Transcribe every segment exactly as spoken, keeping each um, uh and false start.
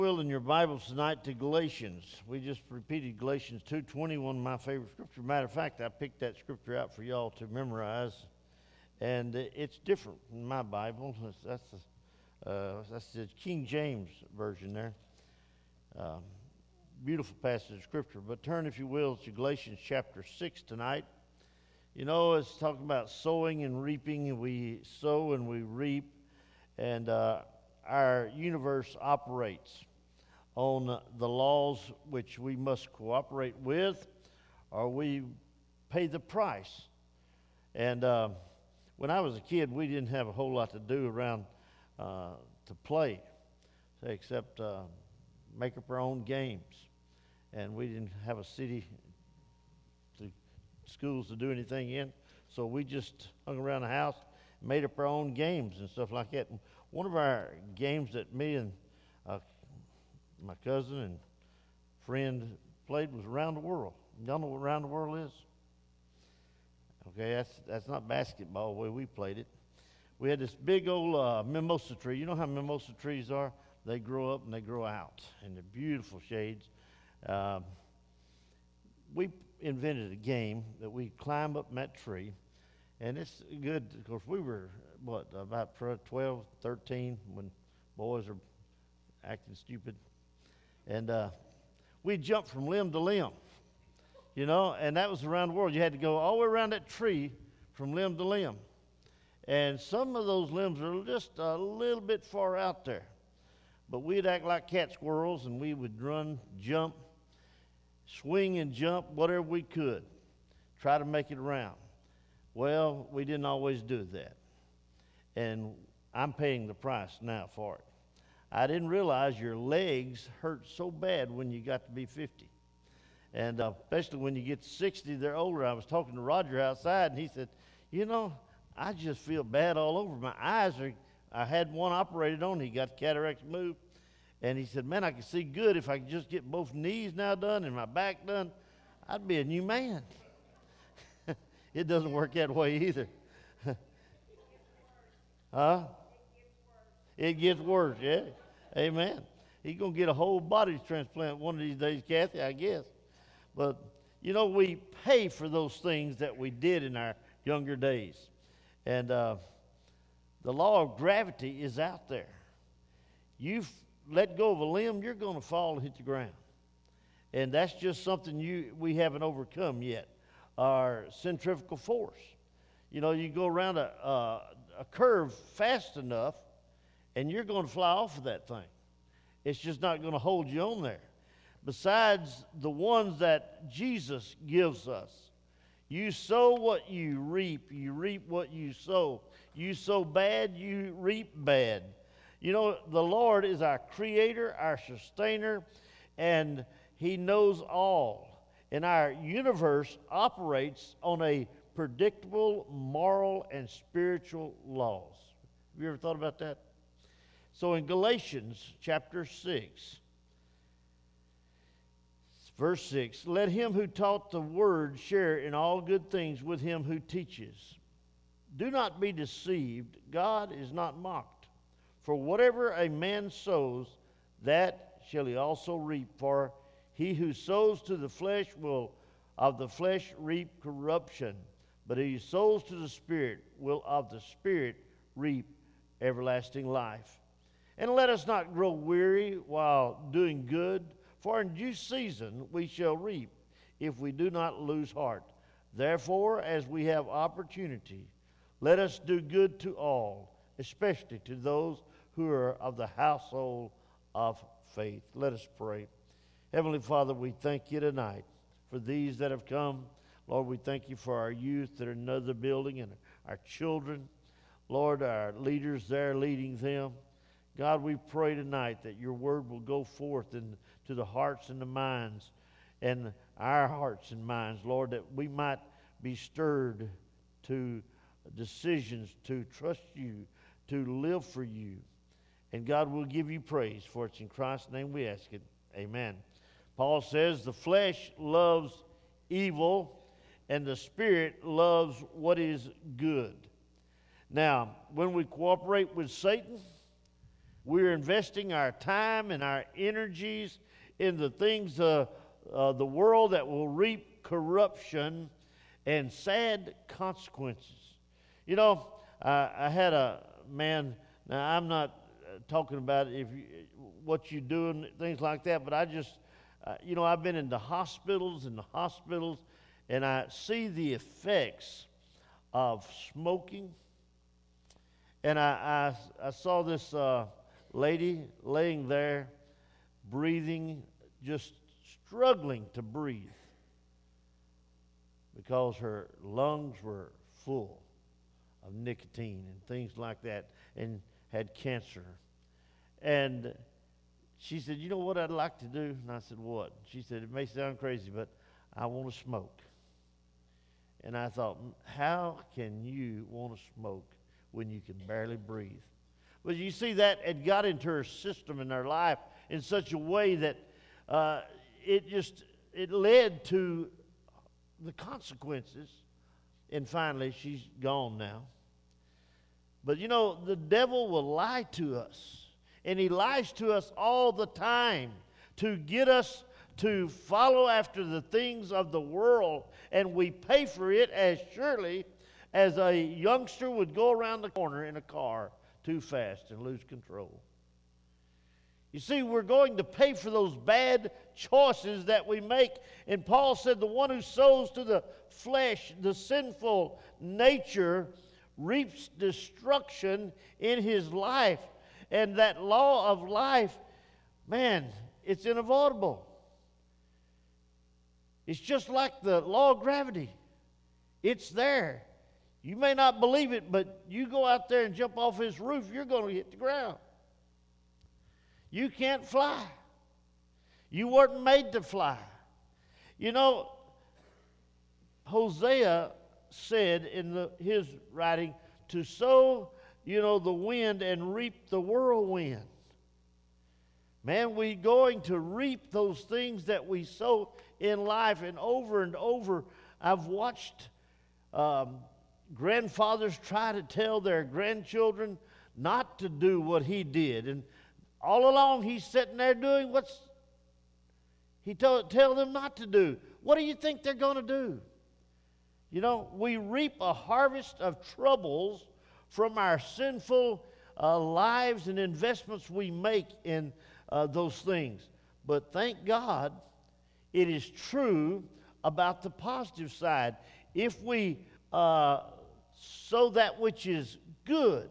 Will in your Bibles tonight to Galatians. We just repeated Galatians two twenty, one of my favorite scriptures. Matter of fact, I picked that scripture out for y'all to memorize, and it's different in my Bible. That's the, uh, that's the King James version there. Uh, beautiful passage of scripture. But turn, if you will, to Galatians chapter six tonight. You know, it's talking about sowing and reaping. We sow and we reap, and uh, our universe operates on the laws which we must cooperate with, or we pay the price. And uh, when I was a kid, we didn't have a whole lot to do around uh, to play, except uh, make up our own games. And we didn't have a city to schools to do anything in, so we just hung around the house, made up our own games and stuff like that. And one of our games that me and uh, my cousin and friend played was Around the World. Y'all know what Around the World is? Okay, that's that's not basketball the way we played it. We had this big old uh, mimosa tree. You know how mimosa trees are? They grow up and they grow out, and they're beautiful shades. Um, we invented a game that we climb up in that tree, and it's good. Of course, we were, what, about twelve, thirteen when boys are acting stupid. And uh, we jumped from limb to limb, you know, and that was Around the World. You had to go all the way around that tree from limb to limb. And some of those limbs are just a little bit far out there. But we'd act like cat squirrels, and we would run, jump, swing and jump, whatever we could, try to make it around. Well, we didn't always do that. And I'm paying the price now for it. I didn't realize your legs hurt so bad when you got to be fifty. And uh, especially when you get sixty, they're older. I was talking to Roger outside, and he said, you know, I just feel bad all over. My eyes are, I had one operated on. He got cataracts moved. And he said, man, I can see good if I could just get both knees now done and my back done. I'd be a new man. It doesn't work that way either. Huh? It gets worse, yeah. Amen. He's going to get a whole body transplant one of these days, Kathy, I guess. But, you know, we pay for those things that we did in our younger days. And uh, the law of gravity is out there. You've let go of a limb, you're going to fall and hit the ground. And that's just something you we haven't overcome yet, our centrifugal force. You know, you go around a, a, a curve fast enough, and you're going to fly off of that thing. It's just not going to hold you on there. Besides the ones that Jesus gives us. You sow what you reap. You reap what you sow. You sow bad, you reap bad. You know, the Lord is our creator, our sustainer, and he knows all. And our universe operates on a predictable moral and spiritual laws. Have you ever thought about that? So in Galatians chapter six, verse six, let him who taught the word share in all good things with him who teaches. Do not be deceived. God is not mocked. For whatever a man sows, that shall he also reap. For he who sows to the flesh will of the flesh reap corruption, but he who sows to the Spirit will of the Spirit reap everlasting life. And let us not grow weary while doing good, for in due season we shall reap, if we do not lose heart. Therefore, as we have opportunity, let us do good to all, especially to those who are of the household of faith. Let us pray. Heavenly Father, we thank you tonight for these that have come. Lord, we thank you for our youth that are in another building and our children. Lord, our leaders there leading them. God, we pray tonight that your word will go forth into the hearts and the minds and our hearts and minds, Lord, that we might be stirred to decisions to trust you, to live for you. And God will give you praise, for it's in Christ's name we ask it. Amen. Paul says the flesh loves evil and the Spirit loves what is good. Now, when we cooperate with Satan, We're investing our time and our energies in the things of uh, the world that will reap corruption and sad consequences. You know, I, I had a man, now I'm not talking about if you, what you do and things like that, but I just, uh, you know, I've been in the hospitals and the hospitals, and I see the effects of smoking. And I, I, I saw this uh, lady laying there, breathing, just struggling to breathe because her lungs were full of nicotine and things like that, and had cancer. And she said, you know what I'd like to do? And I said, what? She said, it may sound crazy, but I want to smoke. And I thought, how can you want to smoke when you can barely breathe? But you see, that had got into her system in her life in such a way that uh, it just, it led to the consequences. And finally, she's gone now. But you know, the devil will lie to us. And he lies to us all the time to get us to follow after the things of the world. And we pay for it as surely as a youngster would go around the corner in a car too fast and lose control. You see, we're going to pay for those bad choices that we make. And Paul said, the one who sows to the flesh, the sinful nature, reaps destruction in his life. And that law of life, man, it's inevitable. It's just like the law of gravity. It's there. You may not believe it, but you go out there and jump off this roof, you're going to hit the ground. You can't fly. You weren't made to fly. You know, Hosea said in the, his writing, to sow, you know, the wind and reap the whirlwind. Man, we're going to reap those things that we sow in life. And over and over, I've watched um, grandfathers try to tell their grandchildren not to do what he did. And all along, he's sitting there doing what's he told tell them not to do. What do you think they're going to do? You know, we reap a harvest of troubles from our sinful uh, lives and investments we make in uh, those things. But thank God, it is true about the positive side. If we uh, sow that which is good,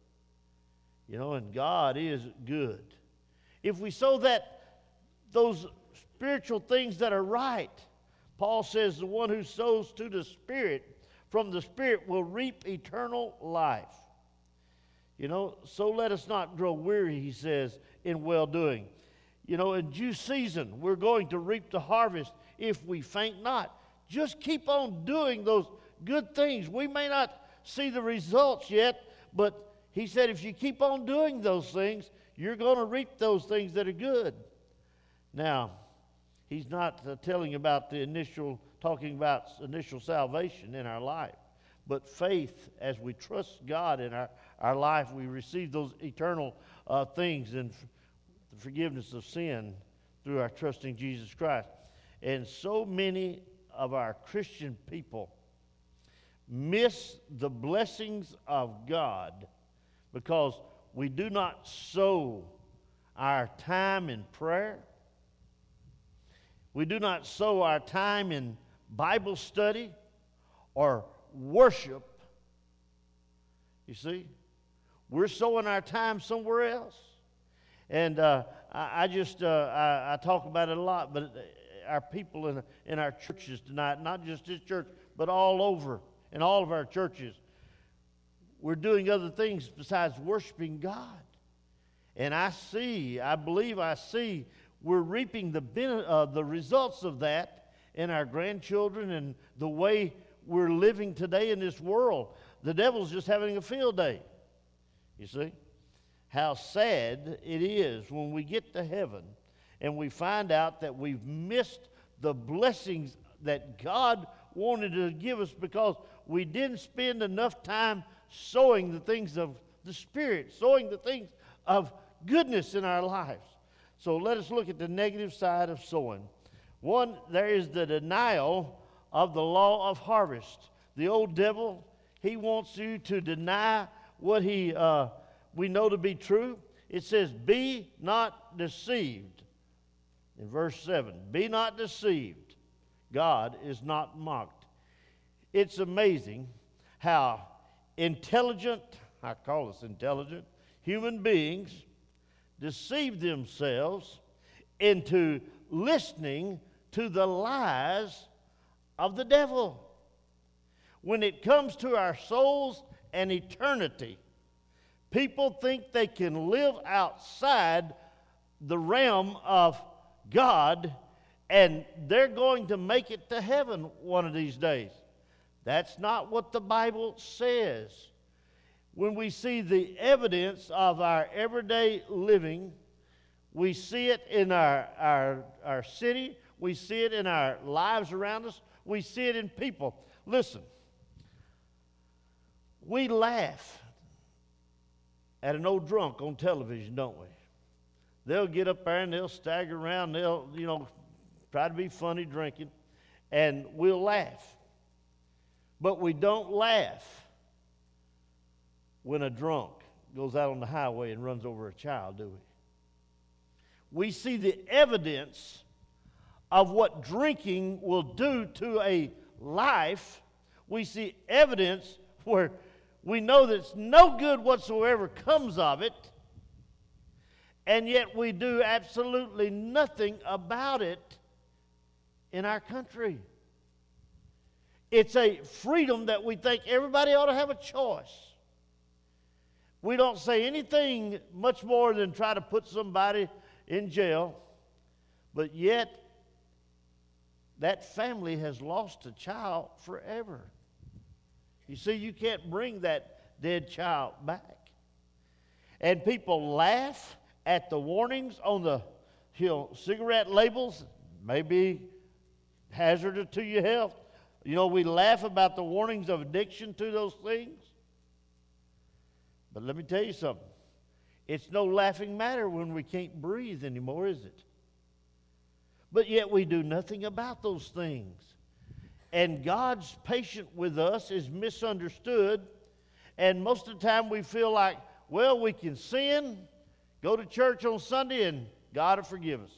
you know, and God is good. If we sow that, those spiritual things that are right, Paul says the one who sows to the Spirit, from the Spirit will reap eternal life. You know, so let us not grow weary, he says, in well-doing. You know, in due season, we're going to reap the harvest if we faint not. Just keep on doing those good things. We may not see the results yet, but he said if you keep on doing those things, you're going to reap those things that are good. Now, he's not uh, telling about the initial, talking about initial salvation in our life, but faith as we trust God in our, our life, we receive those eternal uh, things and f- the forgiveness of sin through our trusting Jesus Christ. And so many of our Christian people miss the blessings of God because we do not sow our time in prayer. We do not sow our time in Bible study or worship. You see, we're sowing our time somewhere else. And uh, I, I just, uh, I, I talk about it a lot, but our people in, in our churches tonight, not just this church, but all over, in all of our churches, we're doing other things besides worshiping God. And I see, I believe I see, we're reaping the uh, the results of that in our grandchildren and the way we're living today in this world. The devil's just having a field day. You see? How sad it is when we get to heaven and we find out that we've missed the blessings that God wanted to give us because we didn't spend enough time sowing the things of the Spirit, sowing the things of goodness in our lives. So let us look at the negative side of sowing. One, there is the denial of the law of harvest. The old devil, he wants you to deny what he uh, we know to be true. It says, be not deceived. In verse seven, be not deceived. God is not mocked. It's amazing how intelligent, I call us intelligent, human beings deceive themselves into listening to the lies of the devil. When it comes to our souls and eternity, people think they can live outside the realm of God and they're going to make it to heaven one of these days. That's not what the Bible says. When we see the evidence of our everyday living, we see it in our, our, our city, we see it in our lives around us, we see it in people. Listen, we laugh at an old drunk on television, don't we? They'll get up there and they'll stagger around, they'll, you know, try to be funny drinking, and we'll laugh. But we don't laugh when a drunk goes out on the highway and runs over a child, do we? We see the evidence of what drinking will do to a life. We see evidence where we know that no good whatsoever comes of it, and yet we do absolutely nothing about it in our country. It's a freedom that we think everybody ought to have a choice. We don't say anything much more than try to put somebody in jail, but yet that family has lost a child forever. You see, you can't bring that dead child back. And people laugh at the warnings on the you know, cigarette labels, maybe hazardous to your health. You know, we laugh about the warnings of addiction to those things. But let me tell you something. It's no laughing matter when we can't breathe anymore, is it? But yet we do nothing about those things. And God's patience with us is misunderstood. And most of the time we feel like, well, we can sin, go to church on Sunday, and God will forgive us.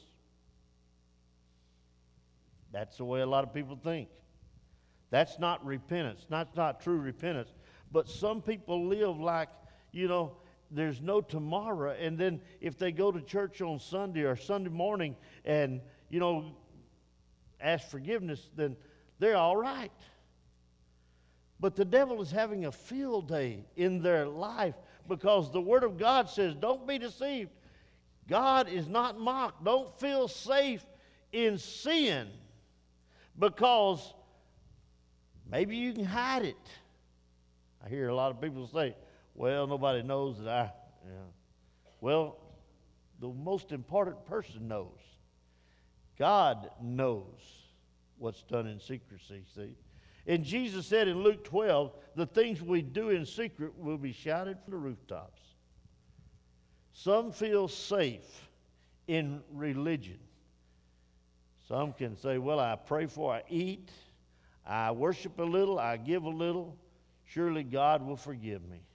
That's the way a lot of people think. That's not repentance. That's not true repentance. But some people live like, you know, there's no tomorrow. And then if they go to church on Sunday or Sunday morning and, you know, ask forgiveness, then they're all right. But the devil is having a field day in their life because the Word of God says, don't be deceived. God is not mocked. Don't feel safe in sin because maybe you can hide it. I hear a lot of people say, well, nobody knows that I, you know. Well, the most important person knows. God knows what's done in secrecy, see. And Jesus said in Luke twelve, the things we do in secret will be shouted from the rooftops. Some feel safe in religion. Some can say, well, I pray before I eat. I worship a little, I give a little, surely God will forgive me.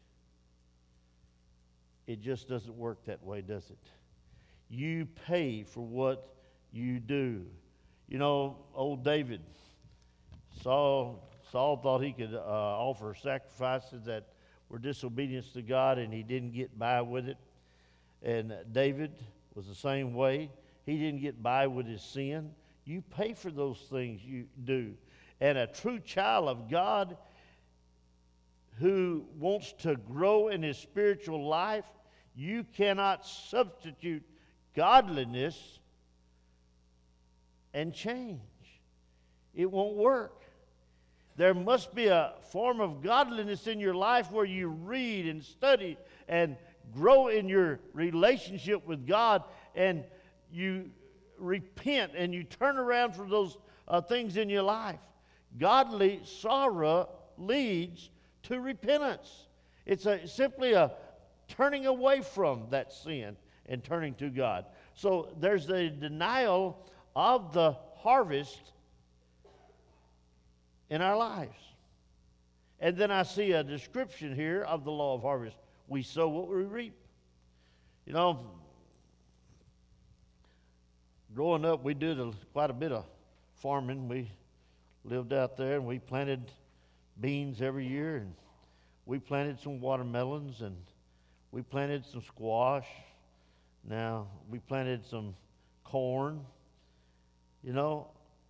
It just doesn't work that way, does it? You pay for what you do. You know, old David, Saul, Saul thought he could uh, offer sacrifices that were disobedience to God, and he didn't get by with it. And David was the same way. He didn't get by with his sin. You pay for those things you do. And a true child of God who wants to grow in his spiritual life, you cannot substitute godliness and change. It won't work. There must be a form of godliness in your life where you read and study and grow in your relationship with God, and you repent and you turn around from those uh, things in your life. Godly sorrow leads to repentance. It's a, simply a turning away from that sin and turning to God. So there's a denial of the harvest in our lives. And then I see a description here of the law of harvest. We sow what we reap. You know, growing up, we did a, quite a bit of farming. We lived out there, and we planted beans every year, and we planted some watermelons, and we planted some squash. Now, we planted some corn. You know,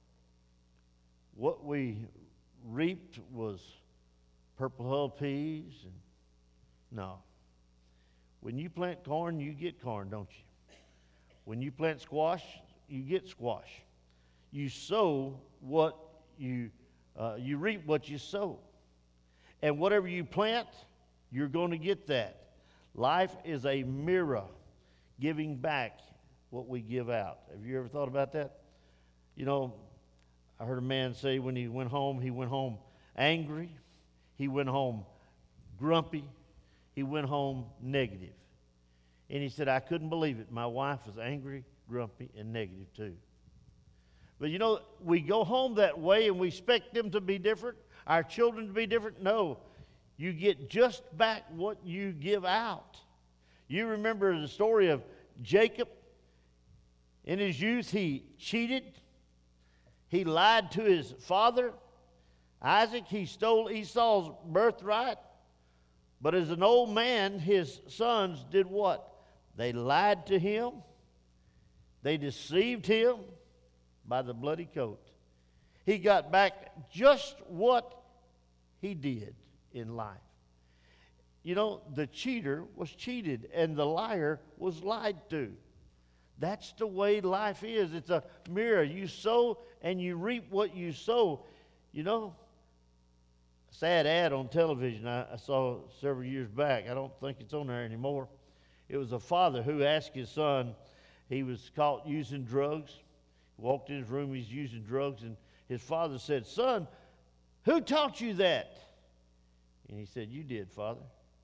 what we reaped was purple hull peas. And no. When you plant corn, you get corn, don't you? When you plant squash, you get squash. You sow what you, uh, you reap what you sow. And whatever you plant, you're going to get that. Life is a mirror, giving back what we give out. Have you ever thought about that? You know, I heard a man say when he went home, he went home angry, he went home grumpy, he went home negative. And he said, I couldn't believe it. My wife was angry, grumpy, and negative too. But you know, we go home that way and we expect them to be different, our children to be different. No, you get just back what you give out. You remember the story of Jacob. In his youth, he cheated. He lied to his father, Isaac. He stole Esau's birthright. But as an old man, his sons did what? They lied to him. They deceived him by the bloody coat. He got back just what he did in life. You know, the cheater was cheated and the liar was lied to. That's the way life is. It's a mirror. You sow and you reap what you sow. You know, sad ad on television I, I saw several years back. I don't think it's on there anymore. It was a father who asked his son, he was caught using drugs. He walked in his room, he's using drugs, and his father said, son, who taught you that? And he said, you did, Father.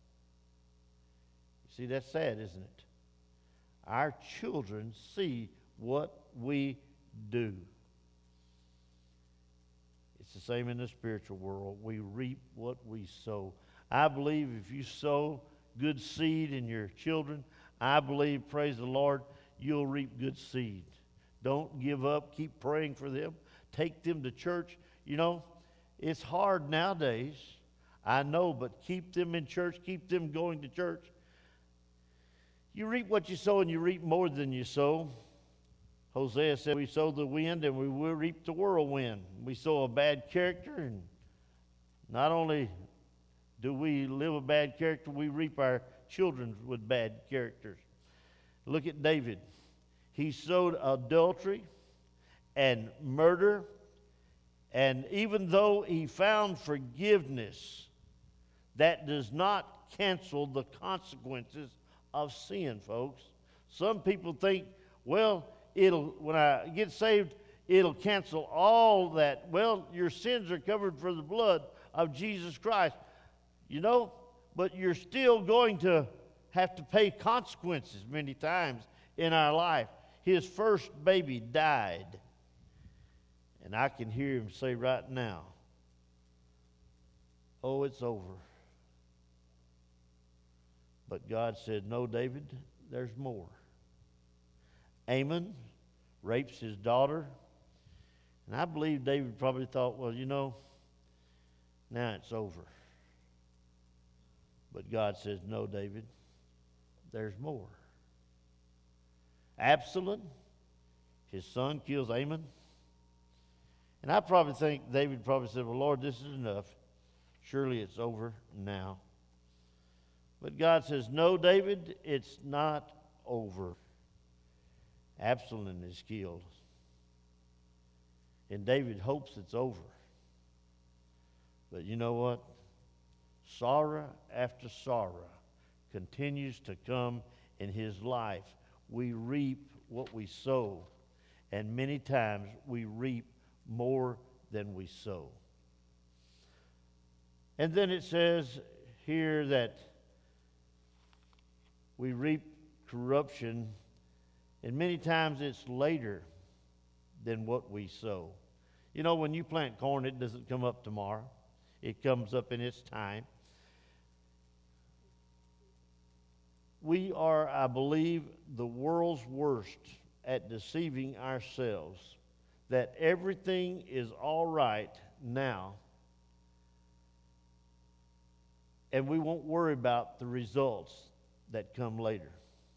You see, that's sad, isn't it? Our children see what we do. It's the same in the spiritual world. We reap what we sow. I believe if you sow good seed in your children, I believe, praise the Lord, you'll reap good seed. Don't give up. Keep praying for them. Take them to church. You know, it's hard nowadays, I know, but keep them in church. Keep them going to church. You reap what you sow, and you reap more than you sow. Hosea said, we sow the wind, and we will reap the whirlwind. We sow a bad character, and not only do we live a bad character, we reap our children with bad characters. Look at David. He sowed adultery and murder, and even though he found forgiveness, that does not cancel the consequences of sin, folks. Some people think, well, it'll when I get saved, it'll cancel all that. Well, your sins are covered for the blood of Jesus Christ. You know, but you're still going to have to pay consequences many times in our life. His first baby died. And I can hear him say right now, oh, it's over. But God said, no, David, there's more. Amnon rapes his daughter. And I believe David probably thought, well, you know, now it's over. But God says, no, David, there's more. Absalom, his son, kills Amnon. And I probably think David probably said, well, Lord, this is enough. Surely it's over now. But God says, no, David, it's not over. Absalom is killed. And David hopes it's over. But you know what? Sorrow after sorrow continues to come in his life. We reap what we sow, and many times we reap more than we sow. And then it says here that we reap corruption, and many times it's later than what we sow. You know, when you plant corn, it doesn't come up tomorrow. It comes up in its time. We are, I believe, the world's worst at deceiving ourselves that everything is all right now, and we won't worry about the results that come later.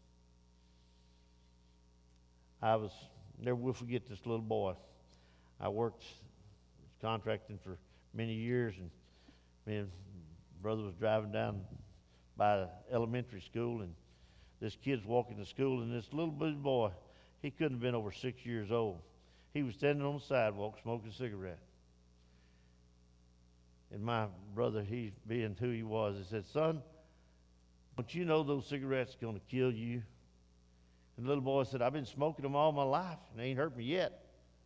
I was, never will forget this little boy. I worked contracting for many years, and me and brother was driving down by the elementary school, and this kid's walking to school, and this little bitty boy, he couldn't have been over six years old. He was standing on the sidewalk smoking a cigarette. And my brother, he being who he was, he said, "Son, don't you know those cigarettes are going to kill you?" And the little boy said, "I've been smoking them all my life, and they ain't hurt me yet."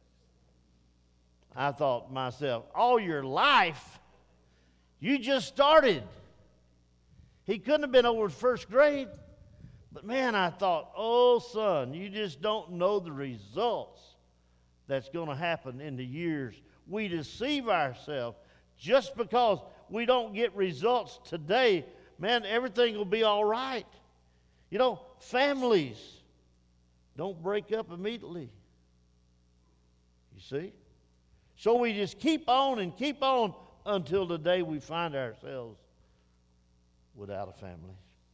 I thought to myself, all your life? You just started. He couldn't have been over first grade. But man, I thought, oh, son, you just don't know the results that's going to happen in the years. We deceive ourselves just because we don't get results today. Man, everything will be all right. You know, families don't break up immediately. You see? So we just keep on and keep on until the day we find ourselves without a family.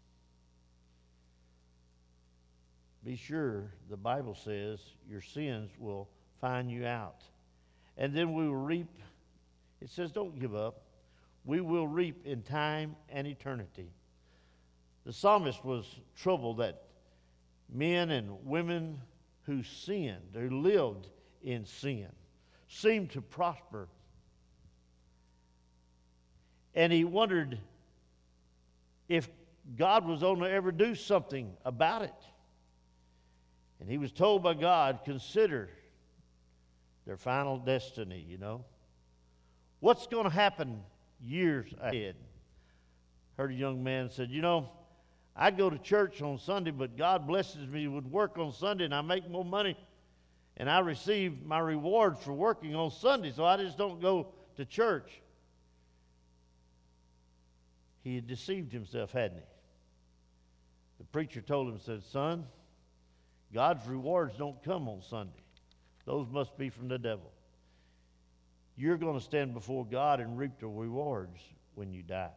Be sure the Bible says your sins will find you out. And then we will reap. It says don't give up. We will reap in time and eternity. The psalmist was troubled that men and women who sinned, who lived in sin, seemed to prosper. And he wondered if God was going to ever do something about it. And he was told by God, consider their final destiny, you know. What's going to happen years ahead? Heard a young man said, you know, I go to church on Sunday, but God blesses me with work on Sunday, and I make more money, and I receive my rewards for working on Sunday, so I just don't go to church. He had deceived himself, hadn't he? The preacher told him, said, son, God's rewards don't come on Sunday. Those must be from the devil. You're going to stand before God and reap the rewards when you die.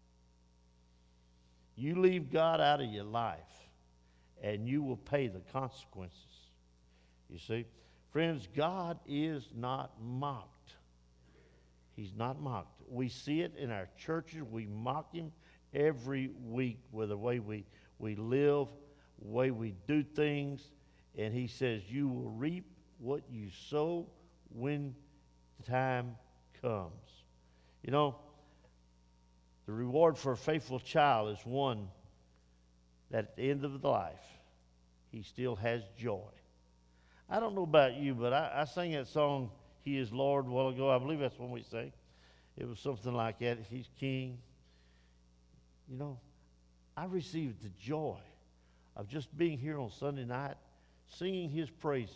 You leave God out of your life, and you will pay the consequences. You see? Friends, God is not mocked. He's not mocked. We see it in our churches. We mock him every week with the way we, we live, the way we do things. And he says, you will reap what you sow when the time comes. You know, the reward for a faithful child is one that at the end of the life, he still has joy. I don't know about you, but I, I sang that song, He is Lord, a while ago. I believe that's when we sang. It was something like that. He's King. You know, I received the joy of just being here on Sunday night, singing his praises.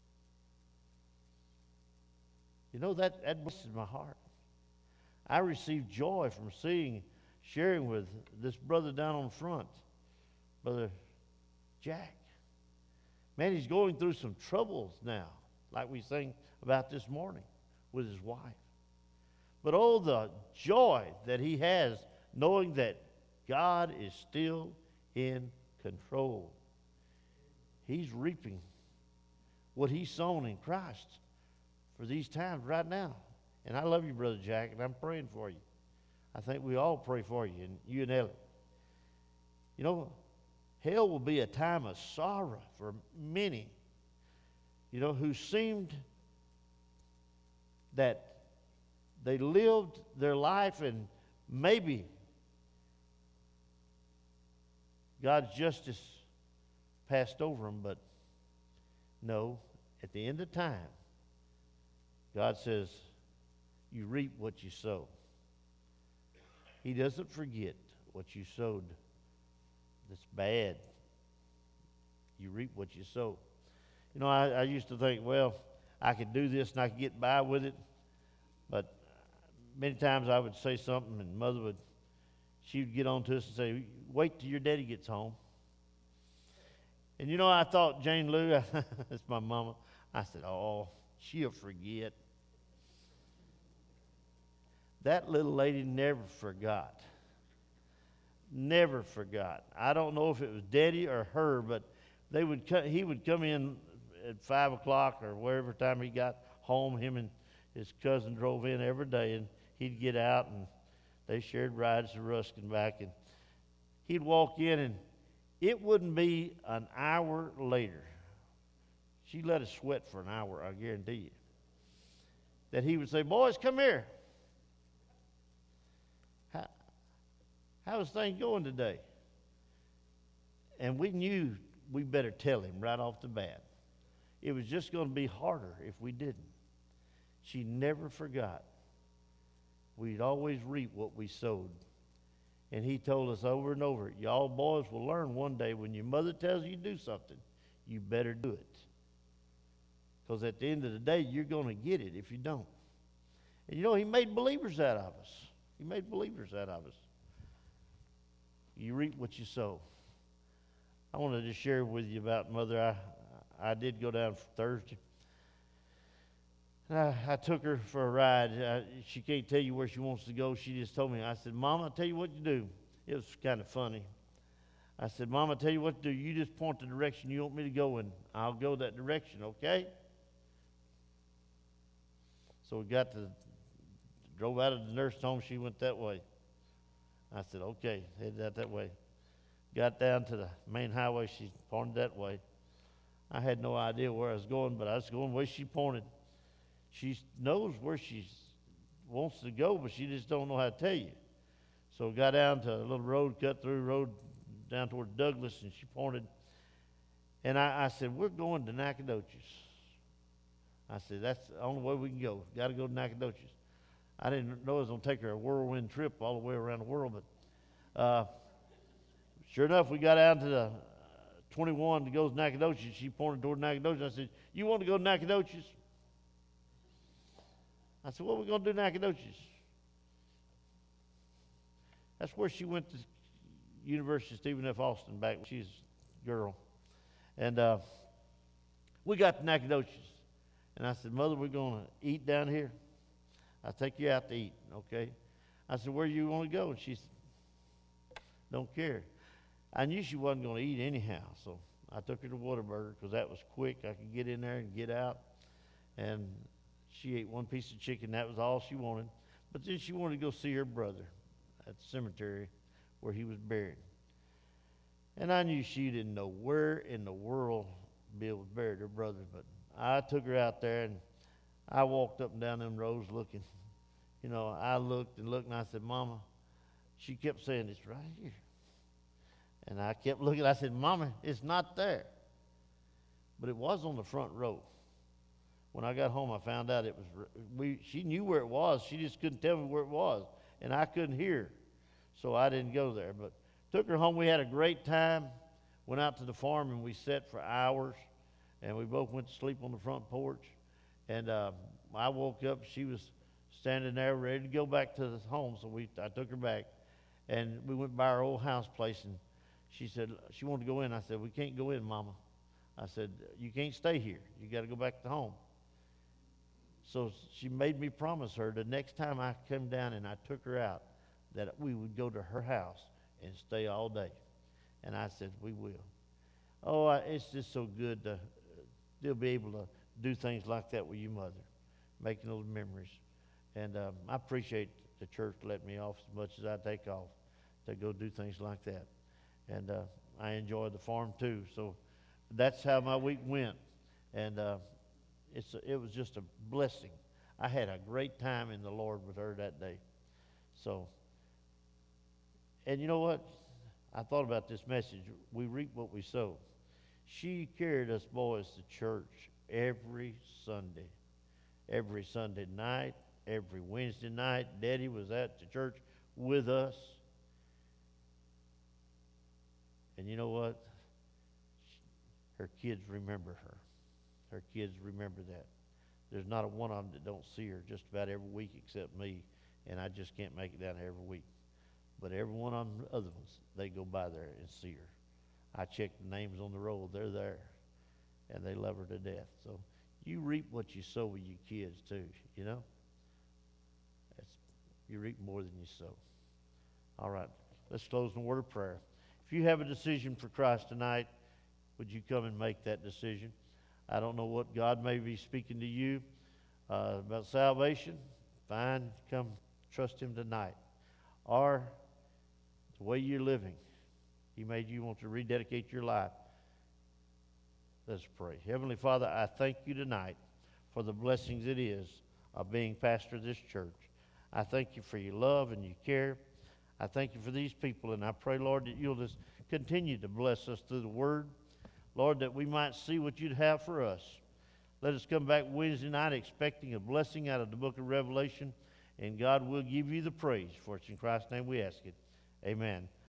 You know, that, that blesses my heart. I received joy from seeing, sharing with this brother down on the front, Brother Jack. Man, he's going through some troubles now, like we sang about this morning with his wife. But oh, the joy that he has knowing that God is still in control. He's reaping what he's sown in Christ for these times right now. And I love you, Brother Jack, and I'm praying for you. I think we all pray for you, and you and Ellie. You know, hell will be a time of sorrow for many, you know, who seemed that they lived their life and maybe God's justice passed over them, but no, at the end of time, God says, you reap what you sow. He doesn't forget what you sowed that's bad. You reap what you sow. You know, I, I used to think, well, I could do this and I could get by with it. But many times I would say something and Mother would, she would get on to us and say, wait till your daddy gets home. And you know, I thought Jane Lou, that's my mama, I said, oh, she'll forget. That little lady never forgot. Never forgot. I don't know if it was Daddy or her, but they would co- he would come in at five o'clock or wherever time he got home. Him and his cousin drove in every day, and he'd get out, and they shared rides to Ruskin back. And he'd walk in, and it wouldn't be an hour later. She let us sweat for an hour, I guarantee you. That he would say, boys, come here. How, how's things going today? And we knew we better tell him right off the bat. It was just going to be harder if we didn't. She never forgot. We'd always reap what we sowed. And he told us over and over, y'all boys will learn one day when your mother tells you to do something, you better do it. Because at the end of the day, you're going to get it if you don't. And you know, he made believers out of us. He made believers out of us. You reap what you sow. I wanted to share with you about Mother. I, I did go down Thursday. And I, I took her for a ride. I, she can't tell you where she wants to go. She just told me. I said, Mama, I'll tell you what to do. It was kind of funny. I said, Mama, I'll tell you what to do. You just point the direction you want me to go in. I'll go that direction, okay? So we got to, drove out of the nursing home. She went that way. I said, okay, head out that way. Got down to the main highway. She pointed that way. I had no idea where I was going, but I was going the way she pointed. She knows where she wants to go, but she just don't know how to tell you. So got down to a little road, cut through road down toward Douglas, and she pointed. And I, I said, we're going to Nacogdoches. I said, that's the only way we can go. Got to go to Nacogdoches. I didn't know I was going to take her a whirlwind trip all the way around the world, but uh, sure enough, we got out to the uh, twenty-one to go to Nacogdoches. She pointed toward Nacogdoches. I said, you want to go to Nacogdoches? I said, what are we going to do in Nacogdoches? That's where she went to University of Stephen F. Austin back when she was a girl. And uh, we got to Nacogdoches. And I said, Mother, we're going to eat down here. I'll take you out to eat, okay? I said, where do you want to go? And she said, don't care. I knew she wasn't going to eat anyhow, so I took her to Whataburger because that was quick. I could get in there and get out. And she ate one piece of chicken. That was all she wanted. But then she wanted to go see her brother at the cemetery where he was buried. And I knew she didn't know where in the world Bill was buried, her brother. But I took her out there, and I walked up and down them roads looking. You know, I looked and looked, and I said, Mama, she kept saying, it's right here. And I kept looking. I said, Mama, it's not there. But it was on the front row. When I got home, I found out it was, we, she knew where it was. She just couldn't tell me where it was. And I couldn't hear. So I didn't go there. But took her home. We had a great time. Went out to the farm, and we sat for hours. And we both went to sleep on the front porch. And uh, I woke up. She was standing there ready to go back to the home. So we, I took her back. And we went by our old house place. And she said she wanted to go in. I said, we can't go in, Mama. I said, you can't stay here. You got to go back to home. So she made me promise her the next time I come down and I took her out that we would go to her house and stay all day. And I said, we will. Oh, I, it's just so good to they'll be able to do things like that with your mother, making those memories. And um, I appreciate the church letting me off as much as I take off to go do things like that. And uh, I enjoy the farm too. So that's how my week went. And uh, it's a, it was just a blessing. I had a great time in the Lord with her that day. So, and you know what? I thought about this message. We reap what we sow. She carried us boys to church every Sunday. Every Sunday night, every Wednesday night. Daddy was at the church with us. And you know what? her kids remember her. Her kids remember that. There's not a one of them that don't see her just about every week except me, and I just can't make it down there every week. But every one of them other ones, they go by there and see her. I check the names on the roll. They're there, and they love her to death. So you reap what you sow with your kids too, you know? That's, you reap more than you sow. All right, let's close in a word of prayer. If you have a decision for Christ tonight, would you come and make that decision? I don't know what God may be speaking to you uh, about salvation. Fine, come trust Him tonight. Or the way you're living, He made you want to rededicate your life. Let's pray. Heavenly Father, I thank you tonight for the blessings it is of being pastor of this church. I thank you for your love and your care. I thank you for these people, and I pray, Lord, that you'll just continue to bless us through the Word. Lord, that we might see what you'd have for us. Let us come back Wednesday night expecting a blessing out of the book of Revelation, and God will give you the praise. For it's in Christ's name we ask it. Amen.